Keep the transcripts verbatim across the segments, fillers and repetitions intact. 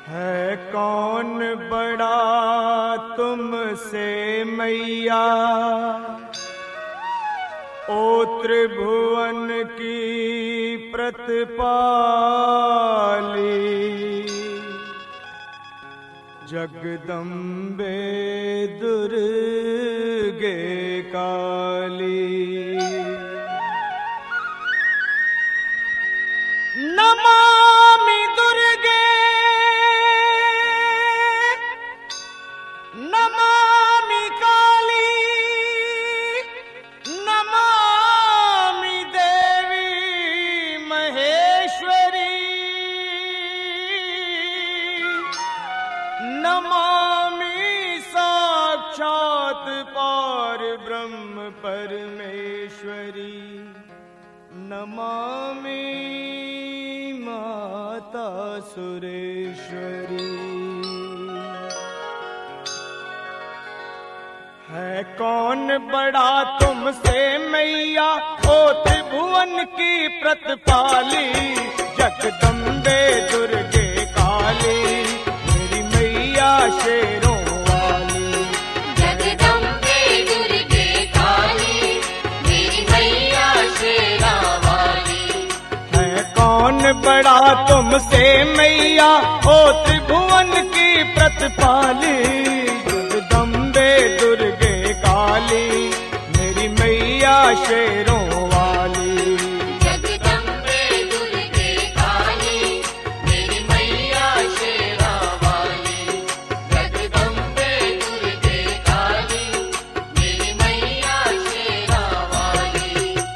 है कौन बड़ा तुमसे मैया, ओ त्रिभुवन की प्रतिपाली, जगदम्बे दुर्गे काली। नमामि दुर्गे नमामि काली, नमामि देवी महेश्वरी, नमामि साक्षात पार ब्रह्म परमेश्वरी, नमामि माता सुरेश्वरी। है कौन बड़ा तुमसे मैया, ओ त्रिभुवन की प्रतिपाली, जगदम्बे दुर्गे काली, मेरी मैया शेरों वाली। जगदम्बे दुर्गे काली, मेरी मैया शेरा वाली। है कौन बड़ा तुमसे मैया, ओ त्रिभुवन की प्रतिपाली, जगदम्बे दुर्गे काली, मेरी मैया शेरों वाली। जगदम्बे दुर्गे काली, मेरी मैया शेरा वाली। जगदम्बे दुर्गे काली, मेरी मैया शेरा वाली।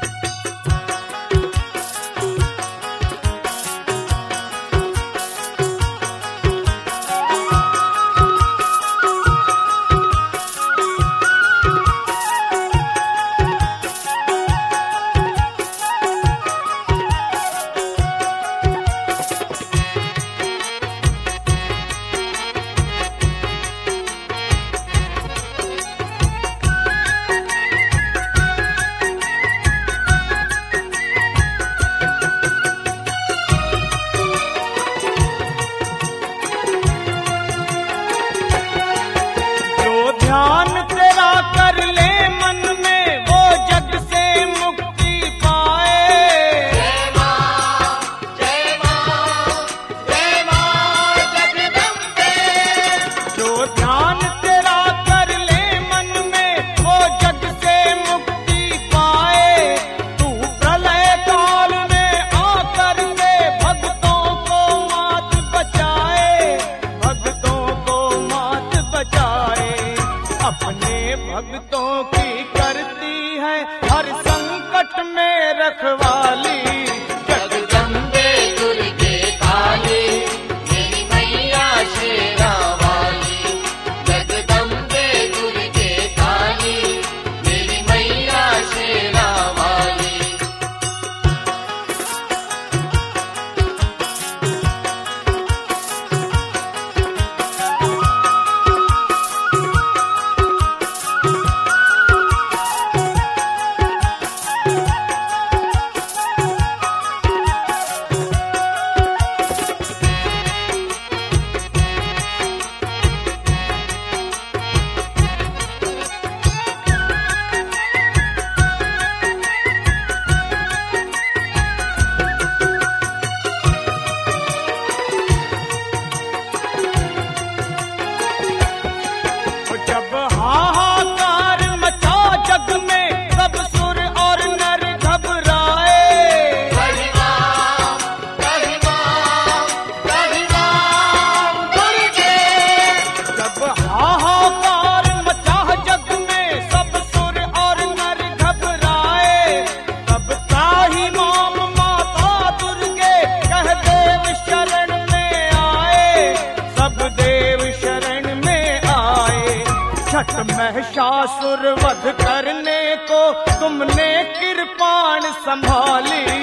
ध्यान तेरा कर ले मन में, वो जग से मुक्ति पाए। जय मां, जय मां, जय मां जगदम्बे। जो ध्यान तेरा कर ले मन में, वो जग से मुक्ति पाए। तू प्रलय काल में आकर के भक्तों को मात बचाए, भक्तों को मात बचाए। अपने भक्तों की करती है हर संकट में रखवाली, जगदम्बे दुर्गे काली, मेरी मैया शेरा वाली। जगदम्बे दुर्गे काली, मेरी मैया शेरा वाली। जब हाहाकार मचा जग में, सब सुर और नर घबराए। कहिमाम, कहिमाम, कहिमाम दुर्गे। जब हाहाकार मचा जग में, सब सुर और नर घबराए। तब त्राहि माम माता दुर्गे, कह देव शरण में आए, सब देव शरण में आए। छठ महिषासुर वध करने को तुमने कृपाण संभाली,